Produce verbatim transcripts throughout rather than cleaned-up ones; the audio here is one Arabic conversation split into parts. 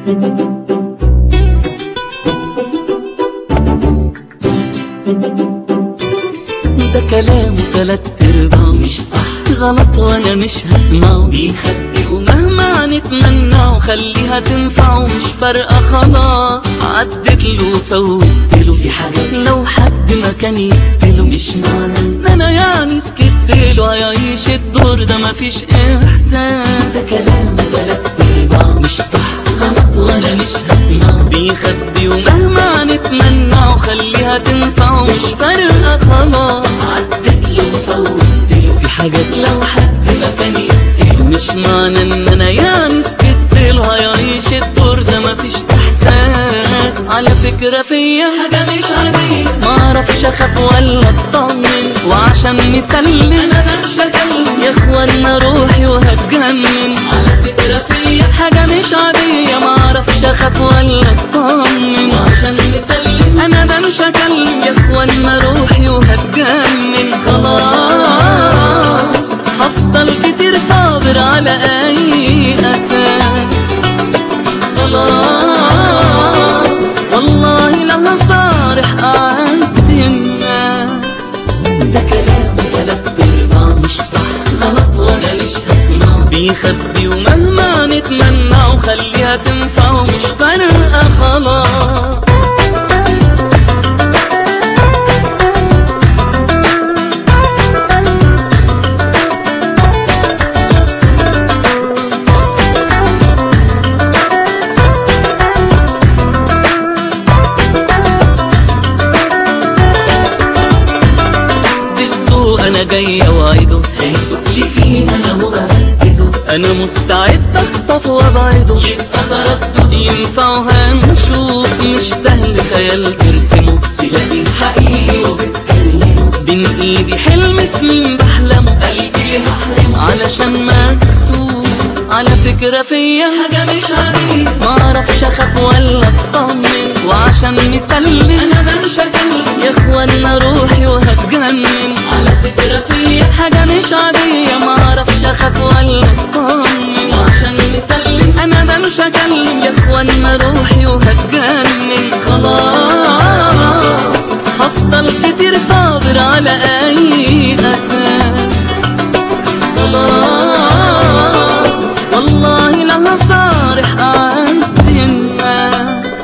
ده كلامه تلات ارباعه مش صح، غلط وانا مش هسمعه، بيخبي ومهما نتمنعه خليها تنفعه، مش فارقة خلاص عدت له وفوتله، في حاجات لو حد ما كان يقتله، مش معنى ان انا يعني سكتله هيعيش الدور ده مفيش احساس. ده كلامه تلات ارباعه مش صح، غلط وانا مش هسمعه، بيخبي ومهما نتمنعه خليها تنفعه، مش فارقة خلاص عدت له وفوتله، في حاجات لو حد ما كان يقتله، مش معنى ان انا يعني سكتله هيعيش الدور ده مفيش احساس. على فكرة فيا حاجة مش عادية، معرفش اخاف ولا اطمن، وعشان مسلم انا مش هكلم يا اخوانا روحي وهتجنن. على فكرة فيا حاجة مش عادية، معرفش اخاف ولا اطمن، وعشان مسلم انا ده مش هكلم يا اخوانا روحي وهتجنن. خلاص هفضل كتير صابر على اي اساس، خلاص والله لا هصارح اعز الناس. ده كلامه تلات ارباعه مش صح، غلط وانا مش هسمعه، بيخبي ومهما نتمنعه خليها تنفعه، مش فارقة خلاص. انا جاي اوعده، هيسوق لي فيها انا وبهدده، انا مستعد اخطف وابعده، يبقى تردد ينفع وهنشوف، مش سهل خيال ترسمه، تلاقي الحقيقي وبتكلمه، بين ايدي حلم سنين بحلمه، قلبي هحرمه علشان مكسوف. على فكرة فيا حاجة مش عادية، معرفش اخاف ولا اطمن، وعشان مسلم انا ده مش هكلم يا اخوانا روحي وهتجنن. على فكرة فيا حاجة مش عادية، معرفش اخاف ولا اطمن، وعشان مسلم انا ده مش هكلم يا اخوانا روحي وهتجنن. خلاص هفضل كتير صابر على اي اساس، خلاص والله لا هصارح اعز الناس.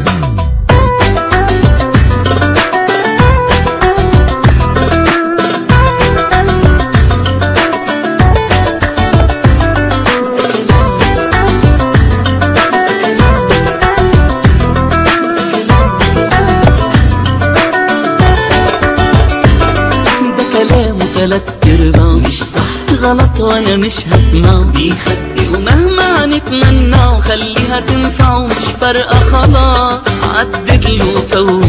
ده كلامه تلات ارباعه مش صح، غلط وانا مش هسمعه، بيخبي ومهما نتمنعه خليها تنفعه، مش فارقة خلاص عدت له وفوت